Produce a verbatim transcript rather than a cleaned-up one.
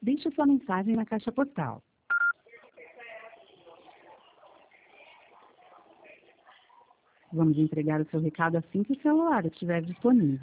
Deixe sua mensagem na caixa postal. Vamos entregar o seu recado assim que o celular estiver disponível.